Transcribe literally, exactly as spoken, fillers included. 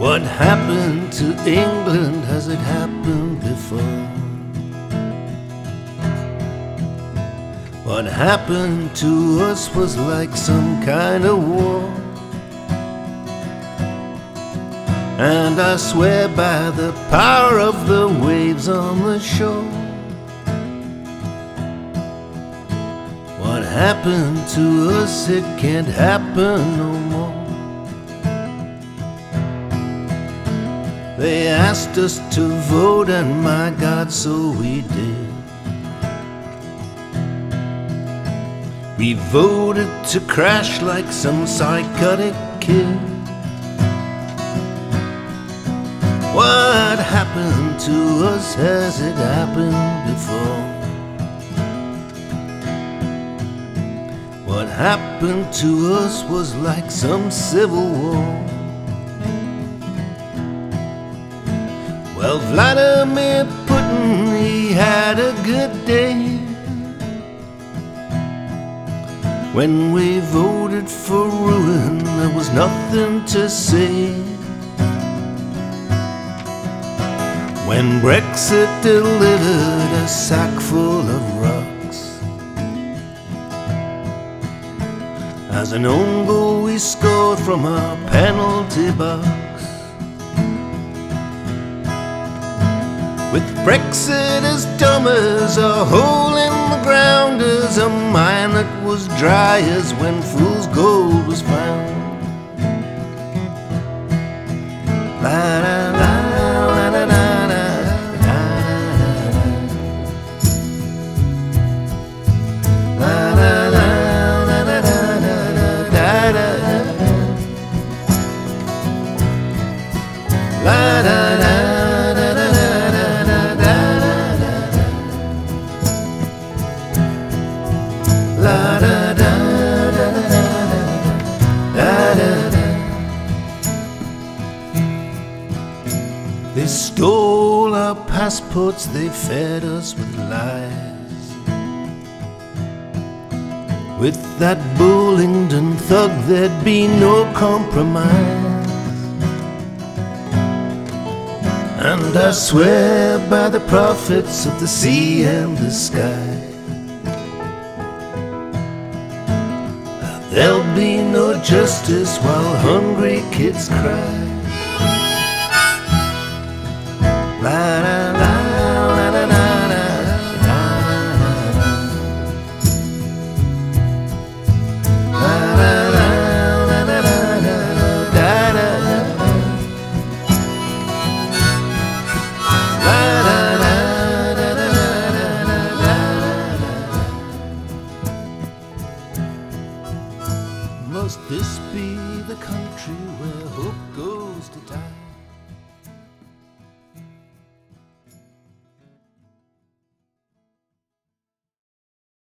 What happened to England? Has it happened before? What happened to us was like some kind of war. And I swear by the power of the waves on the shore, what happened to us, it can't happen no more. They asked us to vote, and my God, so we did. We voted to crash like some psychotic kid. What happened to us? Has it happened before? What happened to us was like some civil war. Well, Vladimir Putin, he had a good day when we voted for ruin. There was nothing to say. When Brexit delivered a sack full of rocks, as an own goal we scored from our penalty box. With Brexit as dumb as a hole in the ground, as a mine that was dry as when fool's gold was found. La la la la la la la la la la la la la la la. They stole our passports, they fed us with lies. With that Bullingdon thug there'd be no compromise. And I swear by the prophets of the sea and the sky, there'll be no justice while hungry kids cry. La la la la la la la Must this be the country where hope goes to die?